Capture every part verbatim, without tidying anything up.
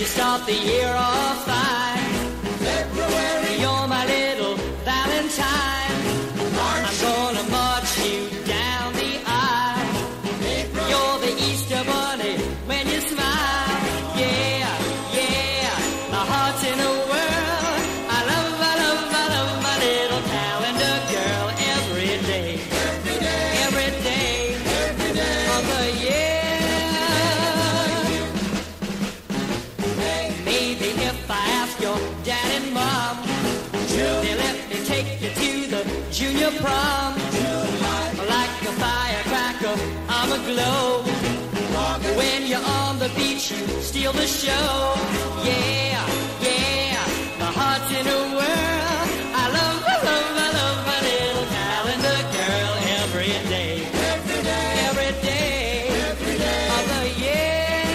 you start the year off fine. February, you're my little Valentine. March, I'm gonna march you down the aisle. April, you're the Easter bunny when you smile. Yeah, yeah, my heart's in a whirl. I love, I love, I love my little calendar girl every day. Every day, every day, every day of the year. Maybe if I ask your dad and mom, they'll let me take you to the junior prom. Like a firecracker, I'm a glow. When you're on the beach, you steal the show. Yeah, yeah, my heart's in a whirl. I love, I love, I love my little calendar girl every day. Every day, every day, every day of the year.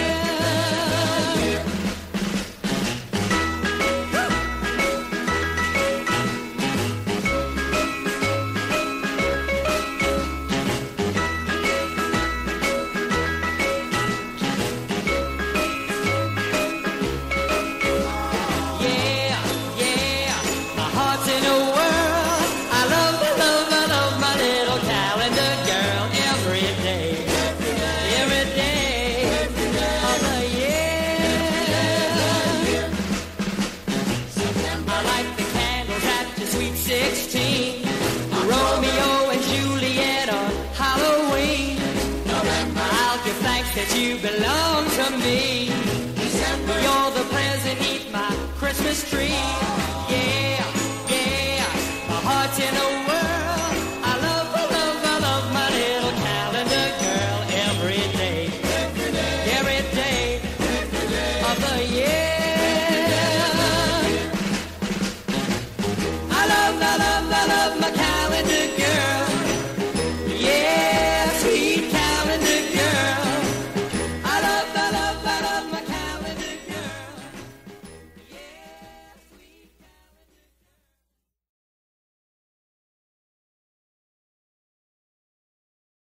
sixteen, Romeo and Juliet on Halloween. November, I'll give thanks that you belong to me. December, you're the present, neath my Christmas tree. Yeah.